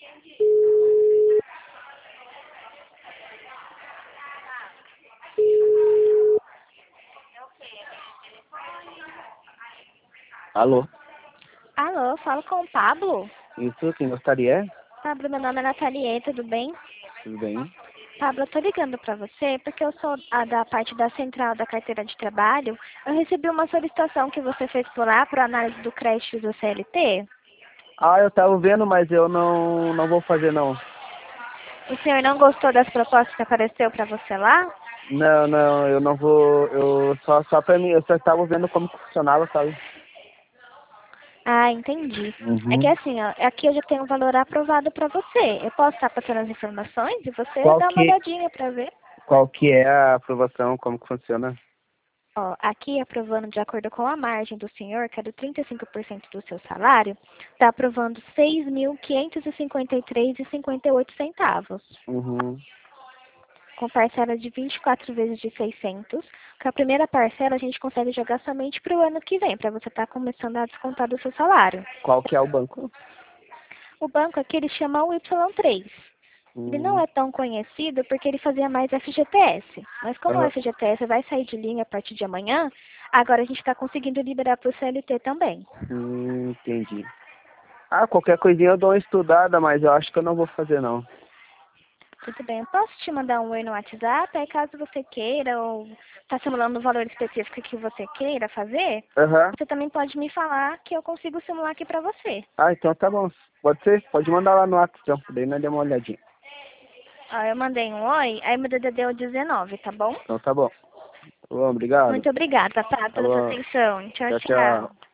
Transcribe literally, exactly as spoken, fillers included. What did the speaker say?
Alô? Alô, falo com o Pablo? Isso, quem gostaria? Pablo, meu nome é Nathalie, tudo bem? Tudo bem? Pablo, eu tô ligando pra você porque eu sou a da parte da central da carteira de trabalho. Eu recebi uma solicitação que você fez por lá para análise do crédito do C L T. Ah, eu tava vendo, mas eu não, não vou fazer não. O senhor não gostou das propostas que apareceu pra você lá? Não, não, eu não vou, eu só, só pra mim, eu só estava vendo como que funcionava, sabe? Ah, entendi. É que Uhum. assim, ó, aqui eu já tenho um valor aprovado pra você. Eu posso estar passando as informações e você Qual dá uma que, olhadinha pra ver. qual que é a aprovação, como que funciona? Ó, aqui aprovando de acordo com a margem do senhor, que é do trinta e cinco por cento do seu salário, está aprovando seis mil quinhentos e cinquenta e três reais e cinquenta e oito centavos, Uhum. com parcela de vinte e quatro vezes de seiscentos. Que a primeira parcela a gente consegue jogar somente para o ano que vem, para você estar começando a descontar do seu salário. Qual que é o banco? O banco aqui ele chama o Y três. Ele não Hum. é tão conhecido porque ele fazia mais F G T S. Mas como o Aham. F G T S vai sair de linha a partir de amanhã, agora a gente está conseguindo liberar para o C L T também. Hum, entendi. Ah, qualquer coisinha eu dou uma estudada, mas eu acho que eu não vou fazer não. Tudo bem, eu posso te mandar um oi no WhatsApp, aí caso você queira, ou está simulando um valor específico que você queira fazer, Aham. você também pode me falar que eu consigo simular aqui pra você. Ah, então tá bom. Pode ser? Pode mandar lá no WhatsApp, então. Daí nós demos uma olhadinha. Ó, eu mandei um oi, aí meu D D D é o dezenove, tá bom? Então tá bom. Tá bom, obrigado. Muito obrigada, tá, Tá pela sua bom. atenção. Tchau, Tchau, tchau. tchau.